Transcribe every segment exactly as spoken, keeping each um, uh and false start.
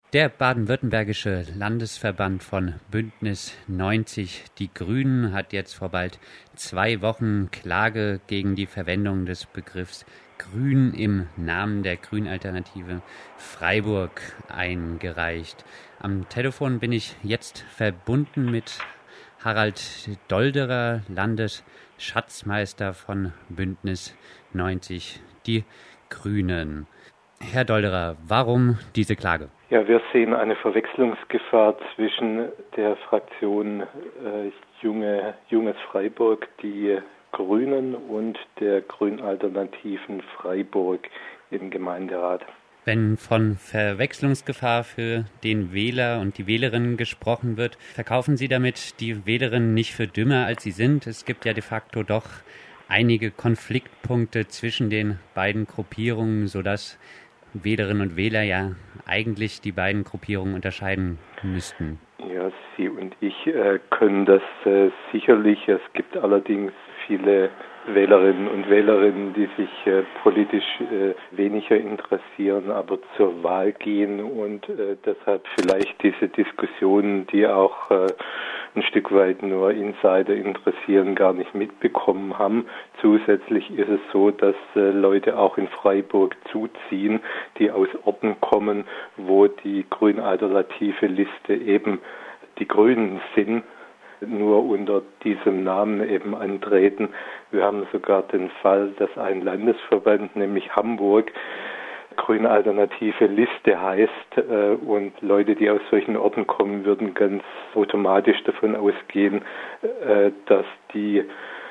Der baden-württembergische Landesverband von Bündnis neunzig Die Grünen hat jetzt vor bald zwei Wochen Klage gegen die Verwendung des Begriffs Grün im Namen der Grünalternative Freiburg eingereicht. Am Telefon bin ich jetzt verbunden mit Harald Dolderer, Landesschatzmeister von Bündnis neunzig Die Grünen. Herr Dolderer, warum diese Klage? Ja, wir sehen eine Verwechslungsgefahr zwischen der Fraktion äh, Junge, Junges Freiburg, die Grünen, und der Grünalternativen Freiburg im Gemeinderat. Wenn von Verwechslungsgefahr für den Wähler und die Wählerinnen gesprochen wird, verkaufen Sie damit die Wählerinnen nicht für dümmer, als sie sind? Es gibt ja de facto doch einige Konfliktpunkte zwischen den beiden Gruppierungen, sodass Wählerinnen und Wähler ja eigentlich die beiden Gruppierungen unterscheiden müssten. Ja, Sie und ich äh, können das äh, sicherlich. Es gibt allerdings viele Wählerinnen und Wählerinnen, die sich äh, politisch äh, weniger interessieren, aber zur Wahl gehen und äh, deshalb vielleicht diese Diskussionen, die auch äh, ein Stück weit nur Insider interessieren, gar nicht mitbekommen haben. Zusätzlich ist es so, dass äh, Leute auch in Freiburg zuziehen, die aus Orten kommen, wo die grünalternative Liste eben die Grünen sind, nur unter diesem Namen eben antreten. Wir haben sogar den Fall, dass ein Landesverband, nämlich Hamburg, Grünalternative Liste heißt äh, und Leute, die aus solchen Orten kommen, würden ganz automatisch davon ausgehen, äh, dass die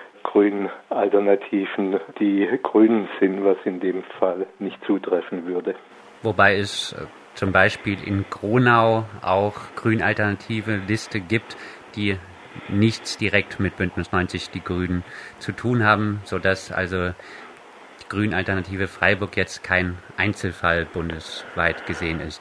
Grünalternativen die Grünen sind, was in dem Fall nicht zutreffen würde. Wobei es äh, zum Beispiel in Gronau auch grünalternative Liste gibt, die nichts direkt mit Bündnis neunzig Die Grünen zu tun haben, sodass also die Grünalternative Freiburg jetzt kein Einzelfall bundesweit gesehen ist.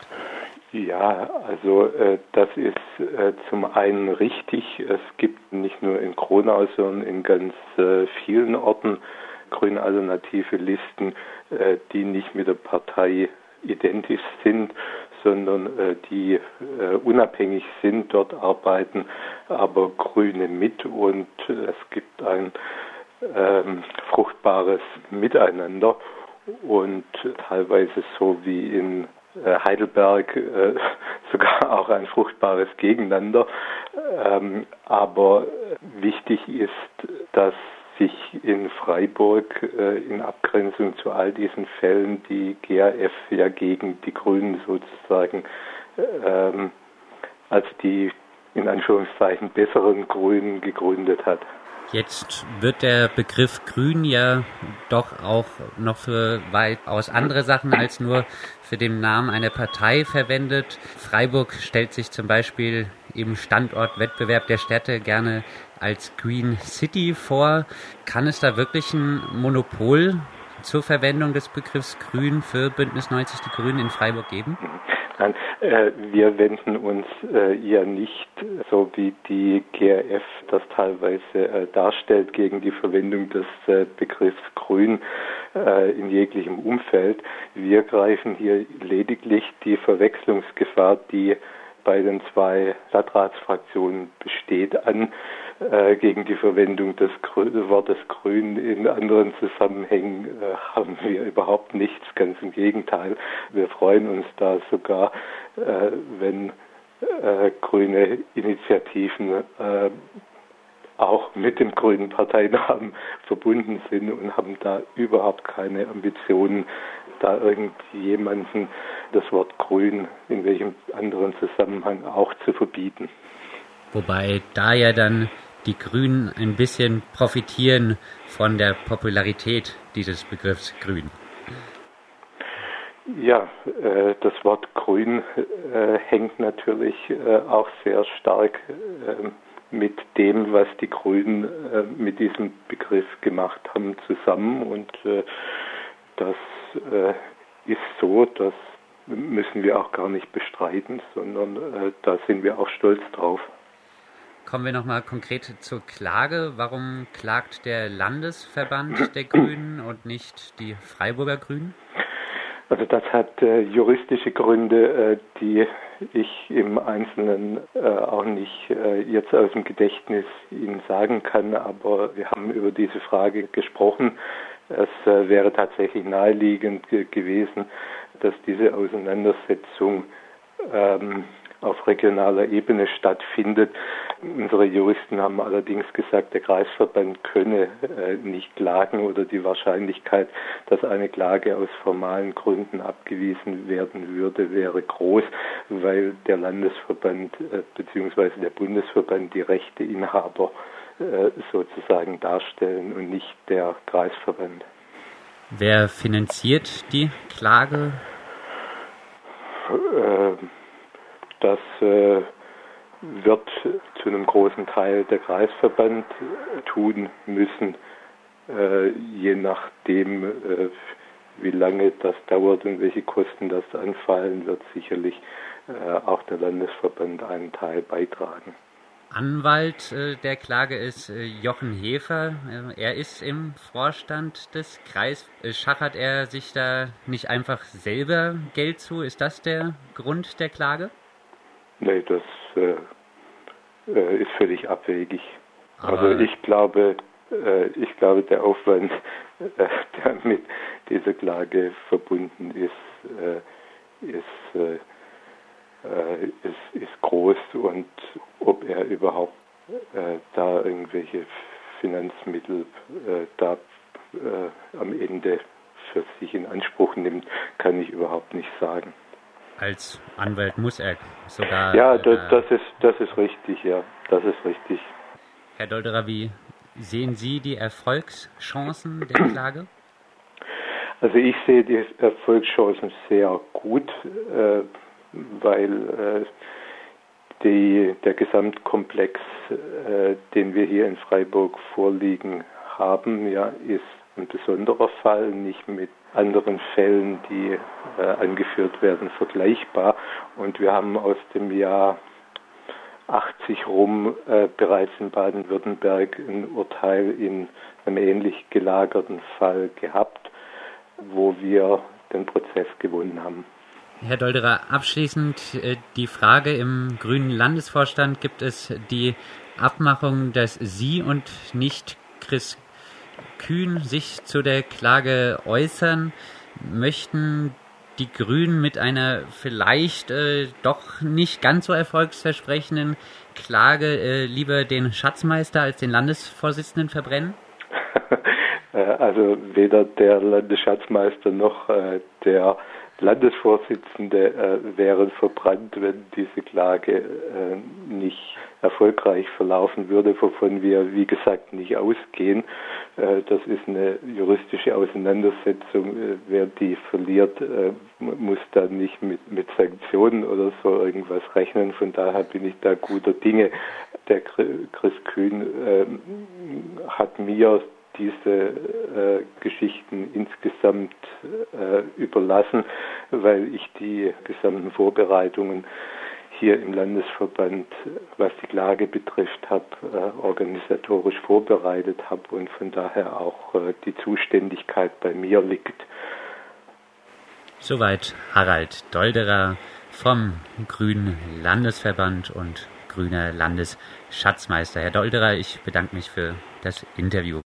Ja, also äh, das ist äh, zum einen richtig. Es gibt nicht nur in Gronau, sondern in ganz äh, vielen Orten grünalternative Listen, äh, die nicht mit der Partei identisch sind, sondern äh, die äh, unabhängig sind, dort arbeiten aber Grüne mit und äh, es gibt ein ähm, fruchtbares Miteinander und äh, teilweise so wie in äh, Heidelberg äh, sogar auch ein fruchtbares Gegeneinander. Ähm, aber wichtig ist, dass sich in Freiburg äh, in Abgrenzung zu all diesen Fällen die G A F ja gegen die Grünen sozusagen ähm, als die in Anführungszeichen besseren Grünen gegründet hat. Jetzt wird der Begriff Grün ja doch auch noch für weitaus andere Sachen als nur für den Namen einer Partei verwendet. Freiburg stellt sich zum Beispiel im Standortwettbewerb der Städte gerne als Green City vor. Kann es da wirklich ein Monopol zur Verwendung des Begriffs Grün für Bündnis neunzig Die Grünen in Freiburg geben? Nein, äh, wir wenden uns äh, ja nicht, so wie die G A F das teilweise äh, darstellt, gegen die Verwendung des äh, Begriffs Grün äh, in jeglichem Umfeld. Wir greifen hier lediglich die Verwechslungsgefahr, die bei den zwei Stadtratsfraktionen besteht, an äh, gegen die Verwendung des Grü- Wortes Grün. In anderen Zusammenhängen äh, haben wir überhaupt nichts, ganz im Gegenteil. Wir freuen uns da sogar, äh, wenn äh, grüne Initiativen äh, auch mit dem grünen Parteinamen verbunden sind und haben da überhaupt keine Ambitionen, da irgendjemanden das Wort Grün in welchem anderen Zusammenhang auch zu verbieten. Wobei da ja dann die Grünen ein bisschen profitieren von der Popularität dieses Begriffs Grün. Ja, äh, das Wort Grün äh, hängt natürlich äh, auch sehr stark äh, mit dem, was die Grünen äh, mit diesem Begriff gemacht haben, zusammen. Und äh, das äh, ist so, das müssen wir auch gar nicht bestreiten, sondern äh, da sind wir auch stolz drauf. Kommen wir nochmal konkret zur Klage. Warum klagt der Landesverband der Grünen und nicht die Freiburger Grünen? Also das hat äh, juristische Gründe, äh, die ich im Einzelnen äh, auch nicht äh, jetzt aus dem Gedächtnis Ihnen sagen kann, aber wir haben über diese Frage gesprochen. Es äh, wäre tatsächlich naheliegend ge- gewesen, dass diese Auseinandersetzung ähm, auf regionaler Ebene stattfindet. Unsere Juristen haben allerdings gesagt, der Kreisverband könne äh, nicht klagen oder die Wahrscheinlichkeit, dass eine Klage aus formalen Gründen abgewiesen werden würde, wäre groß, weil der Landesverband äh, bzw. der Bundesverband die Rechteinhaber äh, sozusagen darstellen und nicht der Kreisverband. Wer finanziert die Klage? Äh, Das äh, wird zu einem großen Teil der Kreisverband tun müssen, äh, je nachdem, äh, wie lange das dauert und welche Kosten das anfallen, wird sicherlich äh, auch der Landesverband einen Teil beitragen. Anwalt äh, der Klage ist äh, Jochen Hefer. Äh, er ist im Vorstand des Kreis. Äh, schachert er sich da nicht einfach selber Geld zu? Ist das der Grund der Klage? Nee, das äh, äh, ist völlig abwegig. Aber also ich glaube, äh, ich glaube, der Aufwand, äh, der mit dieser Klage verbunden ist, äh, ist, äh, äh, ist, ist groß und ob er überhaupt äh, da irgendwelche Finanzmittel äh, da äh, am Ende für sich in Anspruch nimmt, kann ich überhaupt nicht sagen. Als Anwalt muss er sogar... Ja, das, das, ist, das ist richtig, ja. Das ist richtig. Herr Dolderer, wie sehen Sie die Erfolgschancen der Klage? Also ich sehe die Erfolgschancen sehr gut, äh, weil äh, die, der Gesamtkomplex, äh, den wir hier in Freiburg vorliegen haben, ja, ist ein besonderer Fall, nicht mit anderen Fällen, die äh, angeführt werden, vergleichbar. Und wir haben aus dem Jahr achtzig rum äh, bereits in Baden-Württemberg ein Urteil in einem ähnlich gelagerten Fall gehabt, wo wir den Prozess gewonnen haben. Herr Dolderer, abschließend äh, die Frage: Im Grünen Landesvorstand gibt es die Abmachung, dass Sie und nicht Chris Kühn sich zu der Klage äußern. Möchten die Grünen mit einer vielleicht äh, doch nicht ganz so erfolgsversprechenden Klage äh, lieber den Schatzmeister als den Landesvorsitzenden verbrennen? Also weder der Landesschatzmeister noch äh, der Landesvorsitzende äh, wären verbrannt, wenn diese Klage äh, nicht erfolgreich verlaufen würde, wovon wir, wie gesagt, nicht ausgehen. Äh, das ist eine juristische Auseinandersetzung. Äh, wer die verliert, äh, muss dann nicht mit, mit Sanktionen oder so irgendwas rechnen. Von daher bin ich da guter Dinge. Der Chris Kühn äh, hat mir diese äh, Geschichten insgesamt äh, überlassen, weil ich die gesamten Vorbereitungen hier im Landesverband, was die Klage betrifft, habe äh, organisatorisch vorbereitet habe und von daher auch äh, die Zuständigkeit bei mir liegt. Soweit Harald Dolderer vom Grünen Landesverband und grüner Landesschatzmeister. Herr Dolderer, ich bedanke mich für das Interview.